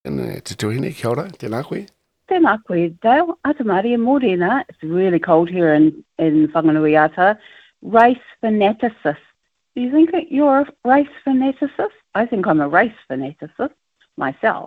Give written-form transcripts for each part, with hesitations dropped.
Te tuhine, kia ora, tēnā koe. Tēnā koe, Dale. Ata Māori, mōrena. It's really cold here in Whanganui-Ata. Race fanaticist. Do you think that you're a race fanaticist? I think I'm a race fanaticist myself.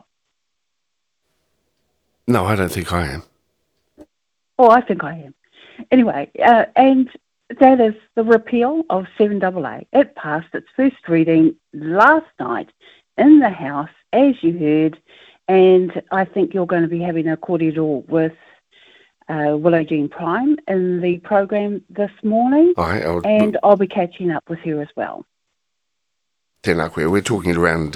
No, I don't think I am. Oh, I think I am. Anyway, and that is the repeal of 7AA. It passed its first reading last night in the House, as you heard, and I think you're going to be having a kōrero with Willow Jean Prime in the program this morning, and I'll be catching up with her as well. Tēnā koe, we're talking around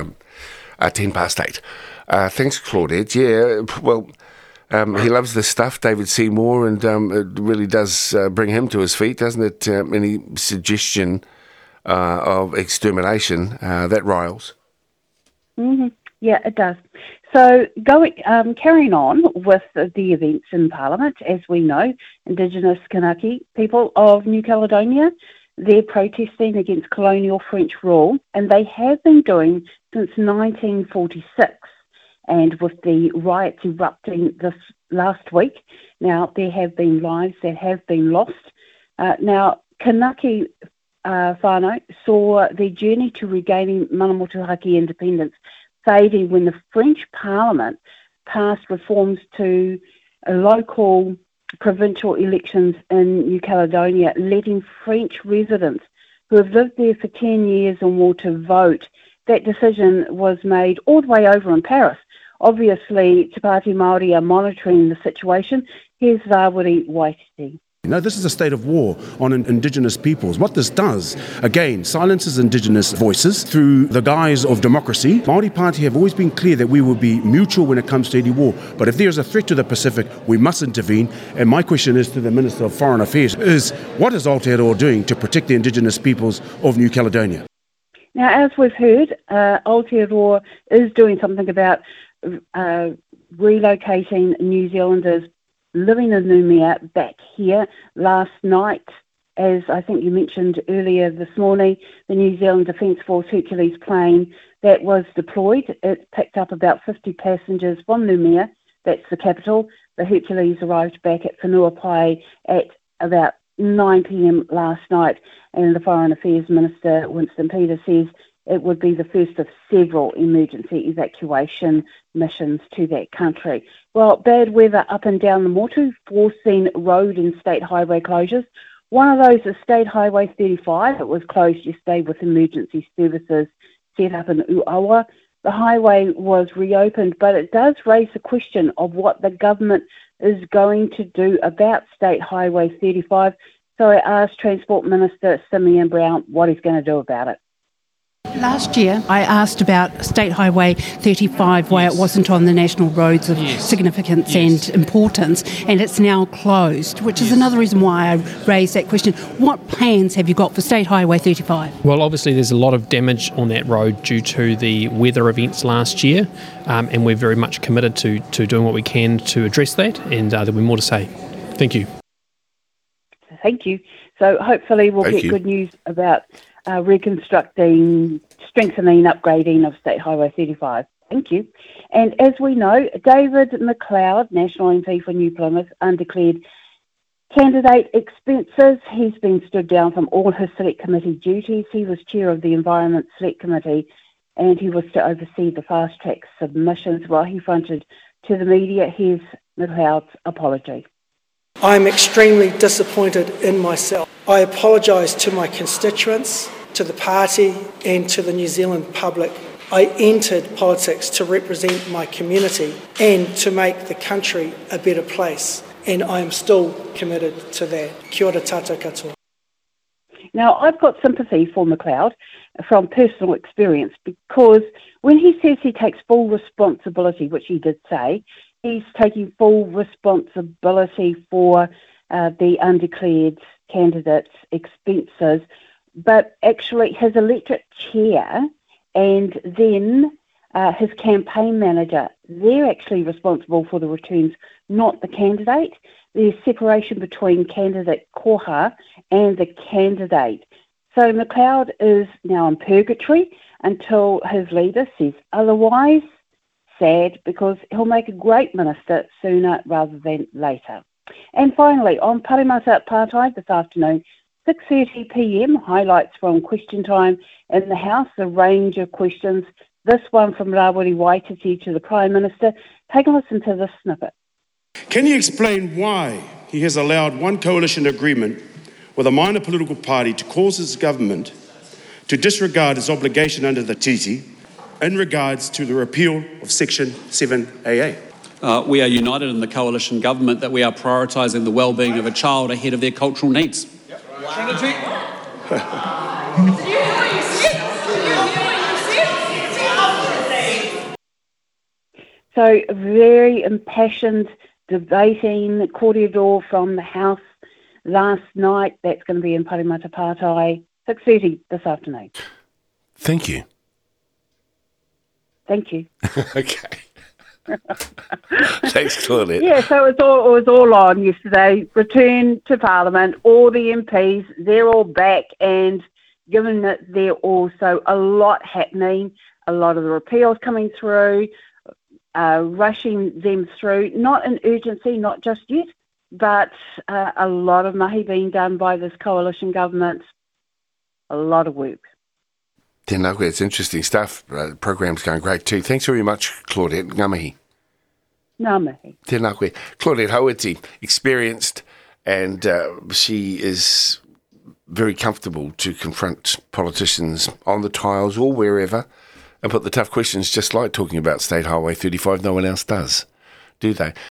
8:10. Thanks, Claudette. Yeah, well, he loves this stuff, David Seymour, and it really does bring him to his feet, doesn't it? Any suggestion of extermination, that riles. Mm-hmm. Yeah, it does. So, carrying on with the events in Parliament, as we know, Indigenous Kanaki people of New Caledonia, they're protesting against colonial French rule, and they have been doing since 1946. And with the riots erupting this last week, now there have been lives that have been lost. Now, Kanaki whānau saw their journey to regaining Mana Motuhake independence fading when the French Parliament passed reforms to local provincial elections in New Caledonia, letting French residents who have lived there for 10 years or more to vote. That decision was made all the way over in Paris. Obviously, Te Pāti Māori are monitoring the situation. Here's Rawiri Waititi. No, this is a state of war on Indigenous peoples. What this does, again, silences Indigenous voices through the guise of democracy. Māori Party have always been clear that we will be mutual when it comes to any war. But if there's a threat to the Pacific, we must intervene. And my question is to the Minister of Foreign Affairs, is what is Aotearoa doing to protect the Indigenous peoples of New Caledonia? Now, as we've heard, Aotearoa is doing something about relocating New Zealanders living in Noumea back here. Last night, as I think you mentioned earlier this morning, the New Zealand Defence Force Hercules plane that was deployed, it picked up about 50 passengers from Noumea, that's the capital. The Hercules arrived back at Whenuapai at about 9 p.m. last night, and the Foreign Affairs Minister, Winston Peters, says it would be the first of several emergency evacuation missions to that country. Well, bad weather up and down the Motu, forcing road and state highway closures. One of those is State Highway 35. It was closed yesterday with emergency services set up in Uawa. The highway was reopened, but it does raise the question of what the government is going to do about State Highway 35. So I asked Transport Minister Simeon Brown what he's going to do about it. Last year, I asked about State Highway 35, why it wasn't on the national roads of significance and importance, and it's now closed, which is another reason why I raised that question. What plans have you got for State Highway 35? Well, obviously there's a lot of damage on that road due to the weather events last year, and we're very much committed to doing what we can to address that, and there'll be more to say. Thank you. Thank you. So hopefully we'll get good news about reconstructing, strengthening, upgrading of State Highway 35. Thank you. And as we know, David McLeod, National MP for New Plymouth, undeclared candidate expenses. He's been stood down from all his Select Committee duties. He was chair of the Environment Select Committee, and he was to oversee the fast-track submissions while he fronted to the media. Here's McLeod's apology. I'm extremely disappointed in myself. I apologise to my constituents, to the party and to the New Zealand public. I entered politics to represent my community and to make the country a better place, and I am still committed to that. Kia ora tātou katoa. Now, I've got sympathy for McLeod from personal experience, because when he says he takes full responsibility, which he did say, he's taking full responsibility for the undeclared candidates' expenses, but actually his electorate chair and then his campaign manager, they're actually responsible for the returns, not the candidate. There's separation between candidate koha and the candidate. So McLeod is now in purgatory until his leader says otherwise. sad because he'll make a great minister sooner rather than later. And finally, on Parimata Pātai this afternoon, 6:30pm, highlights from Question Time in the House, a range of questions. This one from Rawiri Waititi to the Prime Minister. Take a listen to this snippet. Can you explain why he has allowed one coalition agreement with a minor political party to cause his government to disregard its obligation under the treaty in regards to the repeal of Section 7AA? We are united in the coalition government that we are prioritising the well-being of a child ahead of their cultural needs. So a very impassioned debating corridor from the House last night. That's going to be in Parimata Pātai, 6:30 this afternoon. Thank you. Thank you. Okay. Thanks, Claudette. Yeah, so it was all on yesterday. Return to Parliament, all the MPs, they're all back, and given that there also a lot happening, a lot of the repeals coming through, rushing them through, not in urgency, not just yet, but a lot of mahi being done by this coalition government, a lot of work. Tēnā koe, it's interesting stuff. The program's going great too. Thanks very much, Claudette. Ngā mihi. Ngā mihi. Tēnā koe. Claudette Hauiti, experienced, and she is very comfortable to confront politicians on the tiles or wherever and put the tough questions, just like talking about State Highway 35. No one else does, do they?